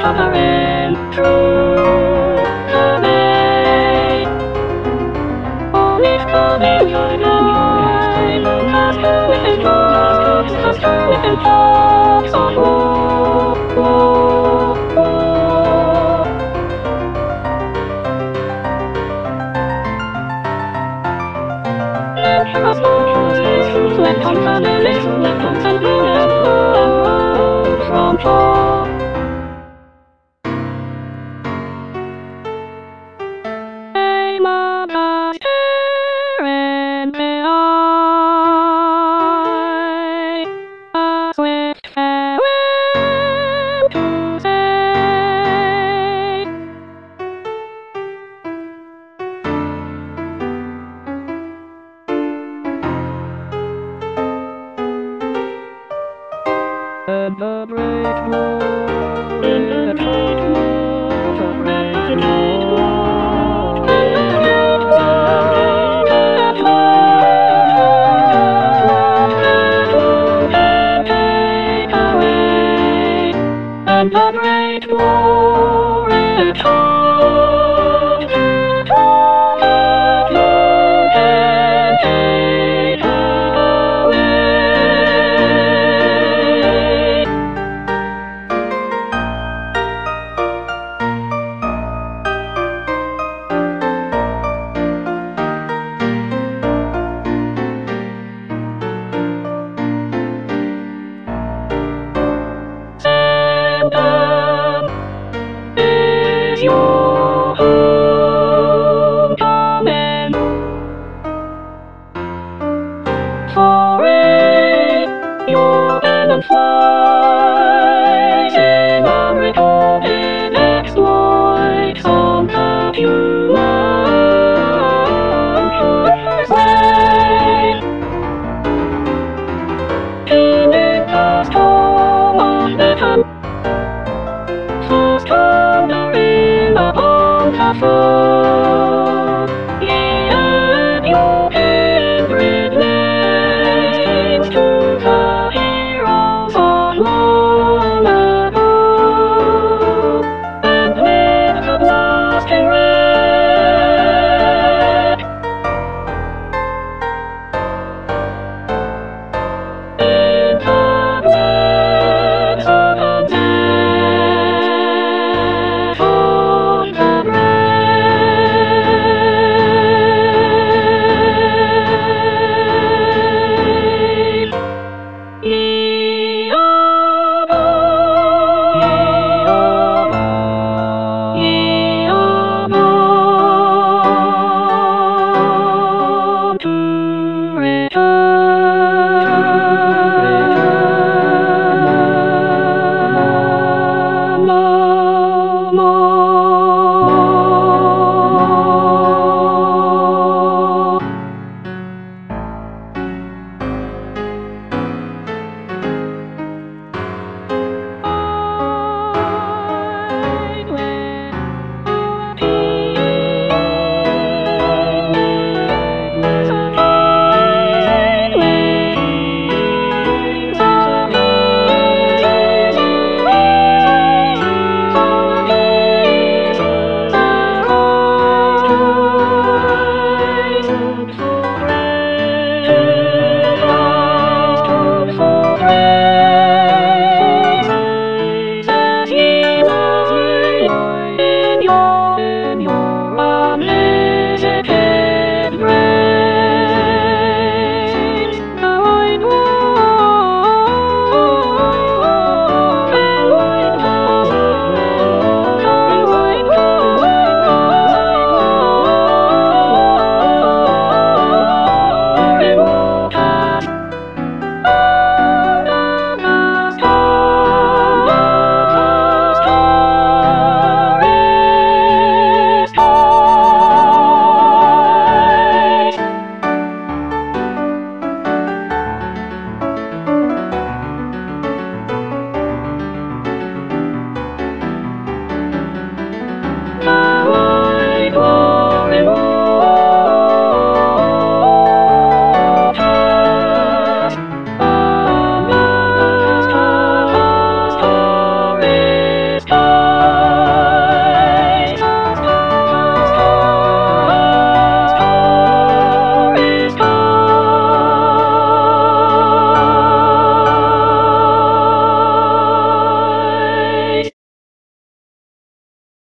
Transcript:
hovering through the day. All is coming to the light, just within thoughts of war. Reflect on families, reflect on tenderness, from far. Hey, mother, staring me eye, a swift farewell to say. And the great war, in the great war, the great war, in the great war, that won't take away. And the great war is told, that won't take away. Is your homecoming? Foray, your venom flies in unrecorded exploits on the human way. Killing the storm on the tongue, first thundering upon the foe.